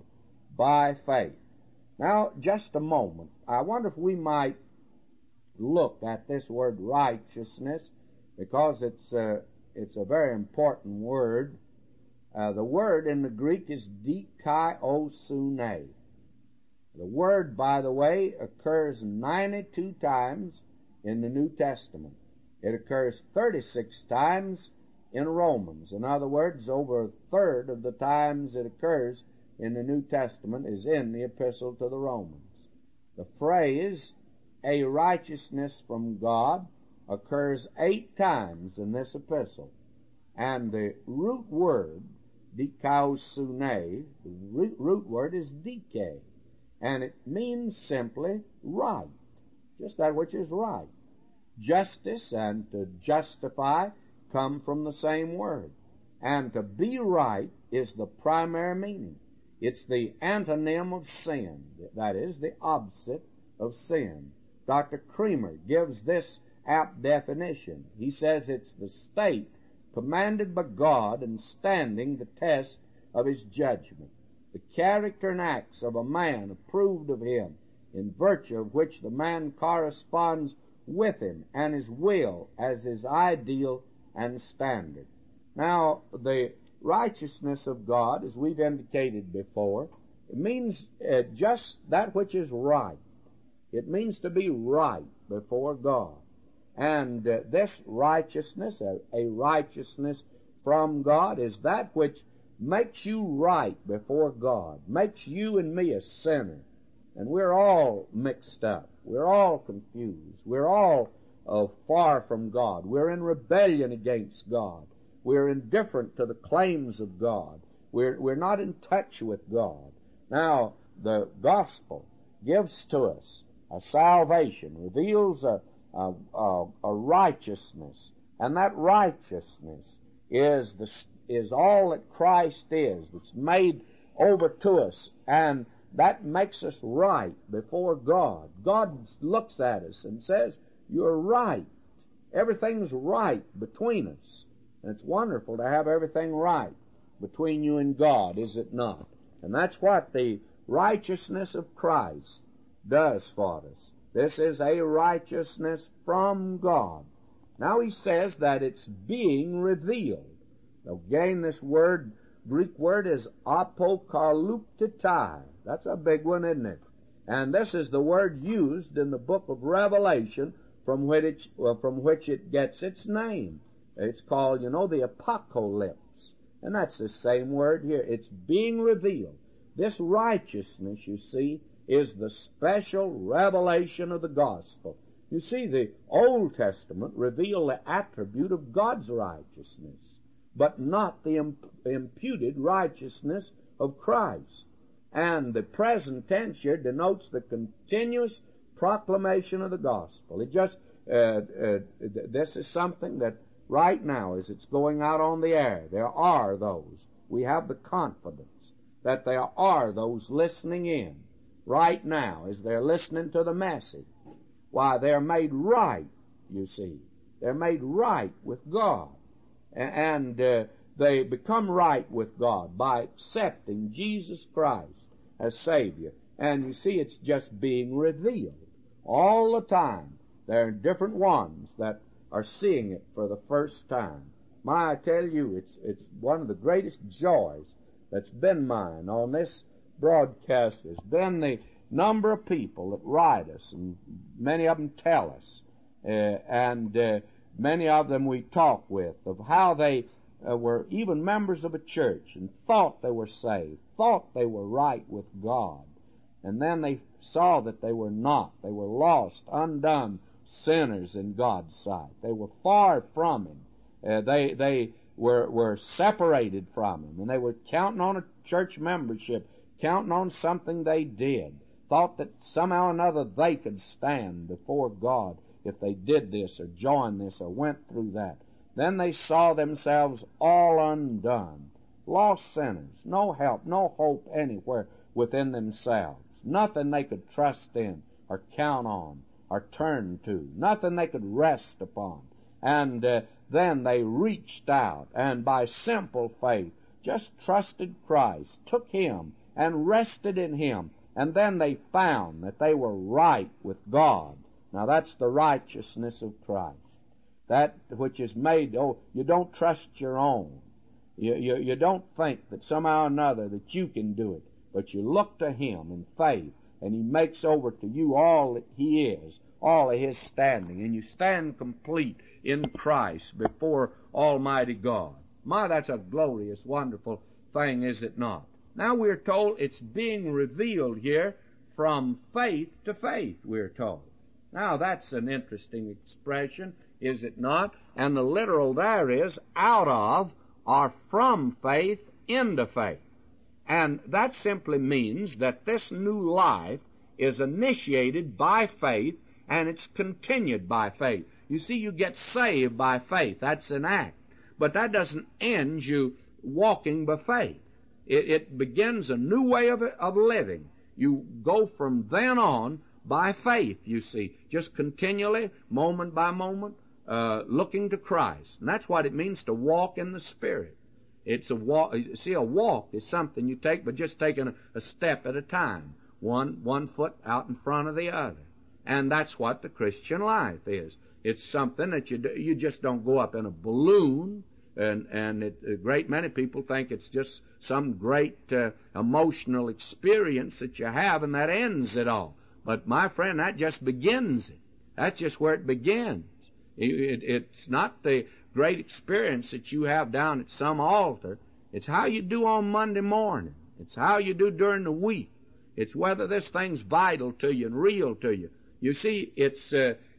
by faith. Now, just a moment. I wonder if we might look at this word righteousness, because it's a, it's a very important word. Uh, the word in the Greek is dikaiosune. The word, by the way, occurs ninety-two times in the New Testament. It occurs thirty-six times in Romans. In other words, over a third of the times it occurs in the New Testament is in the Epistle to the Romans. The phrase, a righteousness from God, occurs eight times in this epistle. And the root word, dikaiosune, the root, root word is dike. And it means simply right. Just that which is right. Justice and to justify come from the same word. And to be right is the primary meaning. It's the antonym of sin. That is, the opposite of sin. Doctor Creamer gives this apt definition. He says it's the state commanded by God and standing the test of his judgment. The character and acts of a man approved of him, in virtue of which the man corresponds with him and his will as his ideal and standard. Now, the righteousness of God, as we've indicated before, it means uh, just that which is right. It means to be right before God. And uh, this righteousness, a, a righteousness from God, is that which makes you right before God, makes you and me a sinner. And we're all mixed up. We're all confused. We're all uh, far from God. We're in rebellion against God. We're indifferent to the claims of God. We're, we're not in touch with God. Now, the gospel gives to us a salvation, reveals a, a, a, a righteousness, and that righteousness is the is all that Christ is. It's made over to us, and that makes us right before God. God looks at us and says, "You're right. Everything's right between us." And it's wonderful to have everything right between you and God, is it not? And that's what the righteousness of Christ does for us. This is a righteousness from God. Now he says that it's being revealed. Again, this word, Greek word, is apokaluptetai. That's a big one, isn't it? And this is the word used in the book of Revelation from which it, well, from which it gets its name. It's called, you know, the apocalypse. And that's the same word here. It's being revealed. This righteousness, you see, is the special revelation of the gospel. You see, the Old Testament revealed the attribute of God's righteousness, but not the imp- imputed righteousness of Christ. And the present tense here denotes the continuous proclamation of the gospel. It just, uh, uh, this is something that right now, as it's going out on the air, there are those. We have the confidence that there are those listening in right now as they're listening to the message. Why, they're made right, you see. They're made right with God. And uh, they become right with God by accepting Jesus Christ as Savior. And you see, it's just being revealed all the time. There are different ones that are seeing it for the first time. My, I tell you, it's it's one of the greatest joys that's been mine on this broadcast has been the number of people that write us, and many of them tell us, uh, and uh, many of them we talk with, of how they uh, were even members of a church and thought they were saved, thought they were right with God, and then they saw that they were not. They were lost, undone sinners in God's sight. They were far from Him. Uh, they they were were separated from Him, and they were counting on a church membership, counting on something they did, thought that somehow or another they could stand before God if they did this or joined this or went through that. Then they saw themselves all undone, lost sinners, no help, no hope anywhere within themselves, nothing they could trust in or count on or turn to, nothing they could rest upon. And uh, then they reached out and by simple faith just trusted Christ, took Him and rested in Him. And then they found that they were right with God. Now that's the righteousness of Christ. That which is made, oh, you don't trust your own. You, you, you don't think that somehow or another that you can do it. But you look to Him in faith, and He makes over to you all that He is, all of His standing. And you stand complete in Christ before Almighty God. My, that's a glorious, wonderful thing, is it not? Now we're told it's being revealed here from faith to faith, we're told. Now that's an interesting expression, is it not? And the literal there is out of or from faith into faith. And that simply means that this new life is initiated by faith and it's continued by faith. You see, you get saved by faith. That's an act. But that doesn't end you walking by faith. It, it begins a new way of, of living. You go from then on by faith, you see, just continually, moment by moment, uh, looking to Christ. And that's what it means to walk in the Spirit. It's a walk. See, a walk is something you take, but just taking a, a step at a time, one one foot out in front of the other. And that's what the Christian life is. It's something that you do, you just don't go up in a balloon, and and it, a great many people think it's just some great uh, emotional experience that you have, and that ends it all. But my friend, that just begins it. That's just where it begins. It, it, it's not the great experience that you have down at some altar. It's how you do on Monday morning. It's how you do during the week. It's whether this thing's vital to you and real to you. You see, it's uh,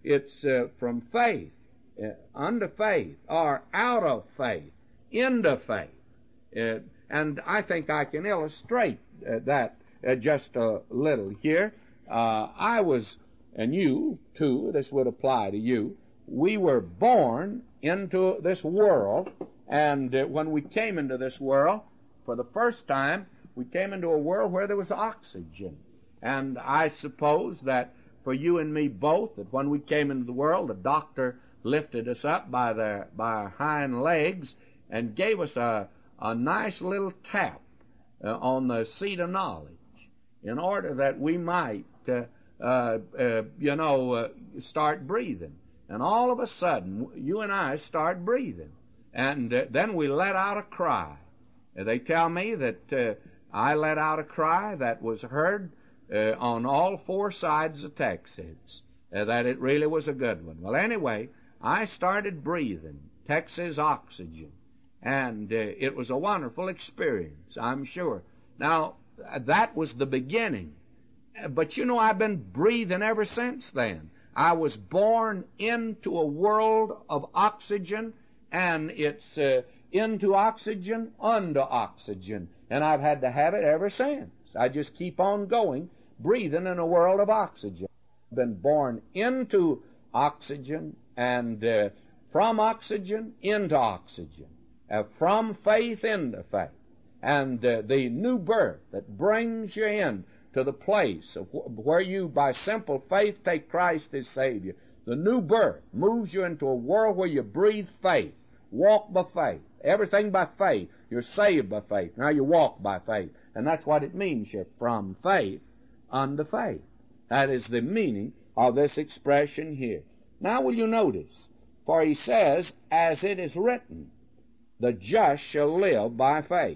it's uh, from faith uh, unto faith, or out of faith into faith. Uh, and I think I can illustrate uh, that uh, just a little here. Uh, I was, and you too, this would apply to you, we were born into this world, and uh, when we came into this world, for the first time, we came into a world where there was oxygen. And I suppose that for you and me both, that when we came into the world, the doctor lifted us up by, the, by our hind legs and gave us a, a nice little tap uh, on the seat of knowledge in order that we might, uh, uh, uh, you know, uh, start breathing. And all of a sudden, you and I start breathing. And uh, then we let out a cry. Uh, they tell me that uh, I let out a cry that was heard uh, on all four sides of Texas, uh, that it really was a good one. Well, anyway, I started breathing Texas oxygen, and uh, it was a wonderful experience, I'm sure. Now, uh, that was the beginning. Uh, but, you know, I've been breathing ever since then. I was born into a world of oxygen, and it's uh, into oxygen, unto oxygen. And I've had to have it ever since. I just keep on going, breathing in a world of oxygen. I've been born into oxygen, and uh, from oxygen into oxygen, uh, from faith into faith. And uh, the new birth that brings you in to the place of wh- where you, by simple faith, take Christ as Savior. The new birth moves you into a world where you breathe faith, walk by faith, everything by faith. You're saved by faith. Now you walk by faith. And that's what it means here, from faith unto faith. That is the meaning of this expression here. Now will you notice, for he says, as it is written, the just shall live by faith.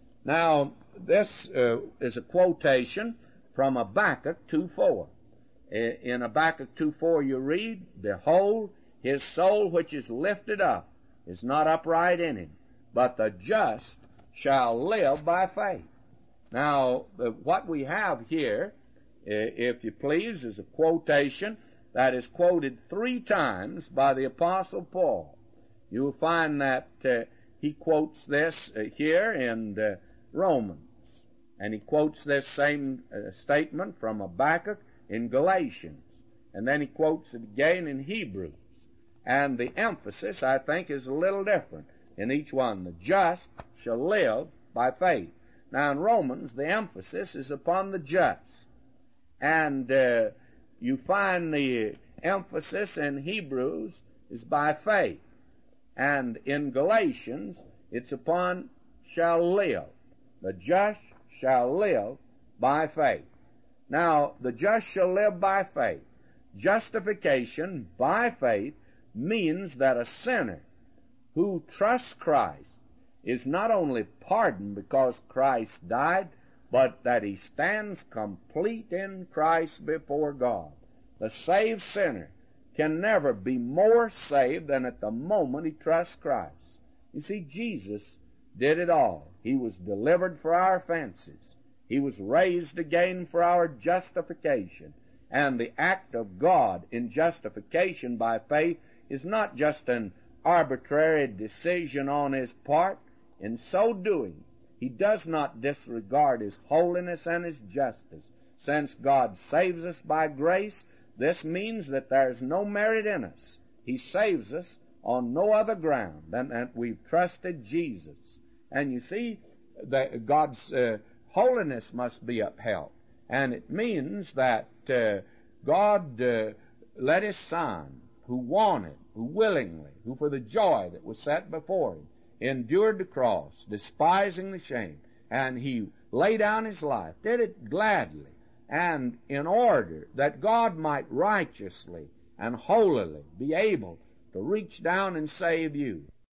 Now, this uh, is a quotation from Habakkuk two four. In Habakkuk two four you read, behold, his soul which is lifted up is not upright in him, but the just shall live by faith. Now, the, what we have here, if you please, is a quotation that is quoted three times by the Apostle Paul. You'll find that uh, he quotes this uh, here in uh, Romans. And he quotes this same uh, statement from Habakkuk in Galatians. And then he quotes it again in Hebrews. And the emphasis, I think, is a little different in each one. The just shall live by faith. Now in Romans, the emphasis is upon the just. And uh, you find the emphasis in Hebrews is by faith. And in Galatians, it's upon shall live. The just shall live by faith. Now, the just shall live by faith. Justification by faith means that a sinner who trusts Christ is not only pardoned because Christ died, but that he stands complete in Christ before God. The saved sinner can never be more saved than at the moment he trusts Christ. You see, Jesus did it all. He was delivered for our offenses. He was raised again for our justification. And the act of God in justification by faith is not just an arbitrary decision on his part. In so doing, he does not disregard his holiness and his justice. Since God saves us by grace, this means that there is no merit in us. He saves us on no other ground than that we've trusted Jesus. And you see, that God's uh, holiness must be upheld. And it means that uh, God uh, let his Son, who wanted, who willingly, who for the joy that was set before him, endured the cross, despising the shame, and he laid down his life, did it gladly, and in order that God might righteously and holily be able to reach down and save you.